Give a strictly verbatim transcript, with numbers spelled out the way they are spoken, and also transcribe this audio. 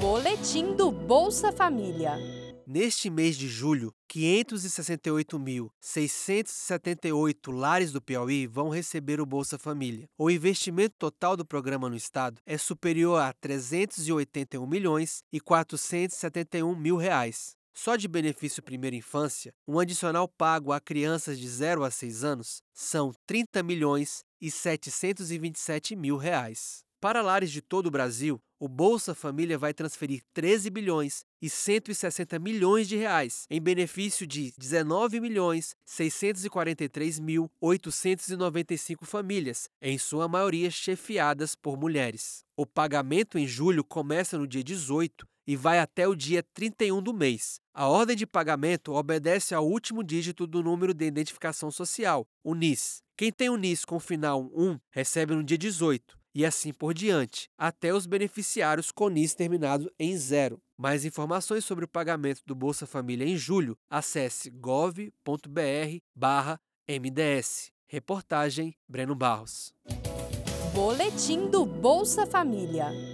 Boletim do Bolsa Família. Neste mês de julho, quinhentos e sessenta e oito mil, seiscentos e setenta e oito lares do Piauí vão receber o Bolsa Família. O investimento total do programa no estado é superior a trezentos e oitenta e um milhões e quatrocentos e setenta e um mil reais. Só de benefício primeira infância, um adicional pago a crianças de zero a seis anos são trinta milhões e setecentos e vinte e sete mil reais. Para lares de todo o Brasil, o Bolsa Família vai transferir treze bilhões e cento e sessenta milhões de reais em benefício de dezenove milhões seiscentos e quarenta e três mil oitocentos e noventa e cinco famílias, em sua maioria chefiadas por mulheres. O pagamento em julho começa no dia dezoito e vai até o dia trinta e um do mês. A ordem de pagamento obedece ao último dígito do número de identificação social, o N I S. Quem tem o N I S com final um recebe no dia dezoito. E assim por diante, até os beneficiários com N I S terminado em zero. Mais informações sobre o pagamento do Bolsa Família em julho, acesse gov ponto br barra M D S. Reportagem Breno Barros. Boletim do Bolsa Família.